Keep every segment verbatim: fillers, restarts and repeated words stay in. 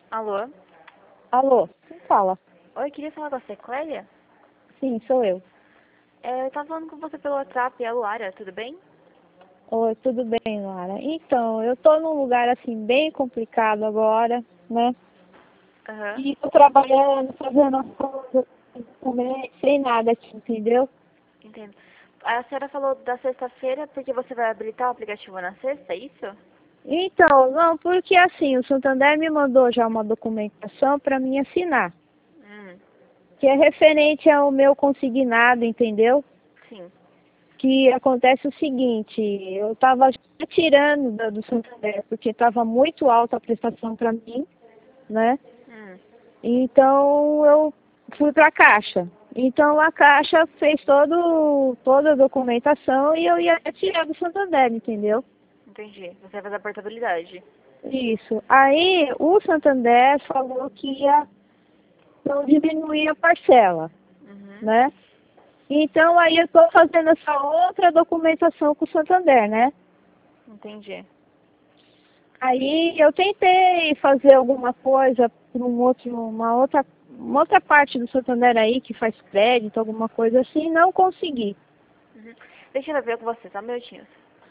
Alô? Alô, quem fala? Oi, queria falar com você, Clélia? Sim, sou eu. É, eu tava falando com você pelo WhatsApp, é a Luara, tudo bem? Oi, tudo bem, Lara? Então, eu tô num lugar assim bem complicado agora, né? Aham, E tô trabalhando, fazendo as coisas também, sem nada aqui, entendeu? entendo. A senhora falou da sexta-feira porque você vai habilitar o aplicativo na sexta, é isso? Então, não, porque assim, o Santander me mandou já uma documentação para mim assinar, Hum, que é referente ao meu consignado, entendeu? sim. Que acontece o seguinte, eu estava tirando da- do Santander, porque estava muito alta a prestação para mim, né? Hum, Então eu fui para a Caixa. Então a Caixa fez todo, toda a documentação e eu ia tirar do Santander, entendeu? entendi. Você vai fazer a portabilidade. Isso. Aí o Santander falou que ia não diminuir a parcela, Uhum, né? Então aí eu estou fazendo essa outra documentação com o Santander, né? entendi. Aí eu tentei fazer alguma coisa para um outro, uma outra, uma outra parte do Santander aí que faz crédito, alguma coisa assim, não consegui. Uhum. Deixa eu ver com você, só um minutinho.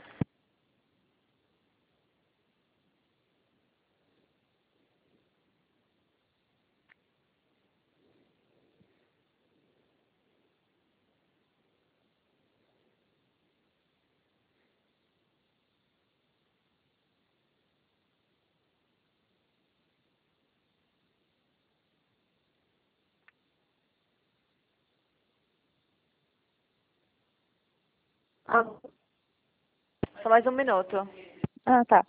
Ah, Só mais um minuto. ah, tá.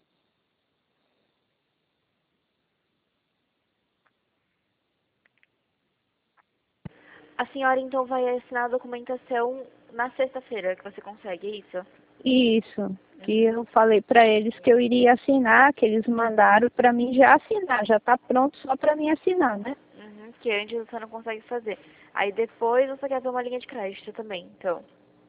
A senhora então vai assinar a documentação na sexta-feira, que você consegue, é isso? Isso. Que Uhum, eu falei para eles que eu iria assinar, que eles mandaram para mim já assinar, já está pronto só para mim assinar, né? uhum, que antes você não consegue fazer. Aí depois você quer ver uma linha de crédito também, então.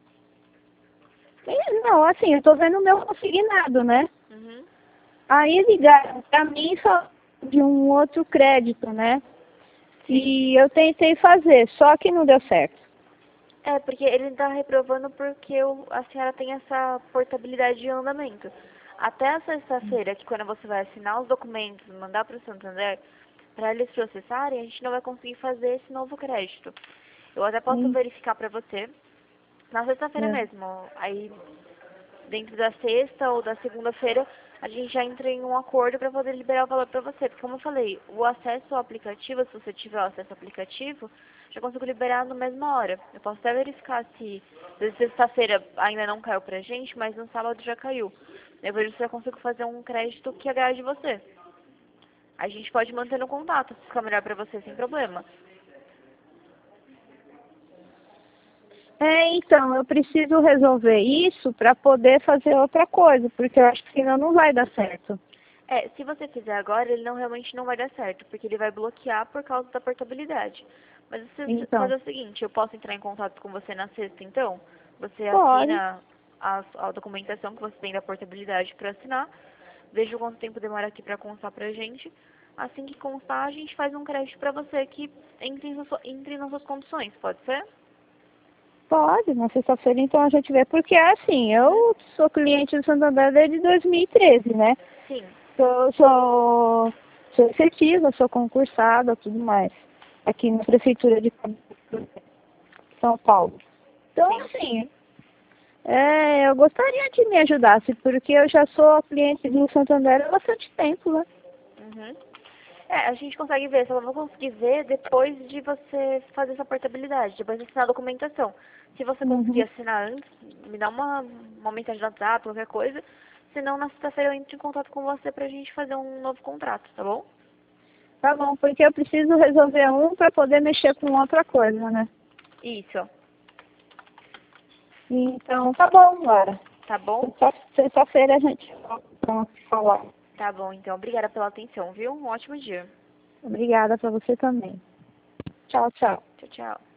E, não, assim, eu estou vendo o meu consignado, né? Uhum. Aí ligaram para mim só de um outro crédito, né? Sim. E eu tentei fazer, só que não deu certo. É, porque ele tá reprovando porque o- a senhora tem essa portabilidade de andamento. Até a sexta-feira, que quando você vai assinar os documentos e mandar para o Santander, para eles processarem, a gente não vai conseguir fazer esse novo crédito. Eu até posso Hum, verificar para você na sexta-feira é. mesmo. Aí, dentro da sexta ou da segunda-feira, a gente já entra em um acordo para poder liberar o valor para você. Porque, como eu falei, o acesso ao aplicativo, se você tiver o acesso ao aplicativo, já consigo liberar na mesma hora. Eu posso até verificar se se sexta-feira ainda não caiu pra gente, mas no sábado já caiu. Eu vejo se eu consigo fazer um crédito que agrade você. A gente pode manter no contato, se ficar melhor pra você, sem problema. É, então, eu preciso resolver isso para poder fazer outra coisa, porque eu acho que senão não vai dar certo. É, se você fizer agora, ele não realmente não vai dar certo, porque ele vai bloquear por causa da portabilidade. Mas você Então, fazer o seguinte, eu posso entrar em contato com você na sexta, então? Você pode. assina a, a documentação que você tem da portabilidade para assinar, veja quanto tempo demora aqui para constar pra gente. Assim que constar, a gente faz um crédito para você que entre, na sua- entre nas suas condições, pode ser? Pode, na sexta-feira então a gente vê, porque é assim, Uhum. eu sou cliente do Santander desde dois mil e treze, né? Sim, Eu sou, sou efetiva, sou concursada, tudo mais, aqui na Prefeitura de São Paulo. Então, sim. assim, é, eu gostaria que me ajudasse, porque eu já sou cliente do Santander há bastante tempo, né? Uhum. É, a gente consegue ver, só vou conseguir ver depois de você fazer essa portabilidade, depois de assinar a documentação. Se você conseguir Uhum. assinar antes, me dá uma, uma mensagem no WhatsApp, qualquer coisa. Senão, na sexta-feira eu entro em contato com você pra gente fazer um novo contrato, tá bom? Tá bom, porque eu preciso resolver um para poder mexer com outra coisa, né? Isso, Então, tá bom, Lara. tá bom? Sexta- Sexta-feira a gente volta a falar. Tá bom, então. Obrigada pela atenção, viu? Um ótimo dia. Obrigada para você também. Tchau, tchau. Tchau, tchau.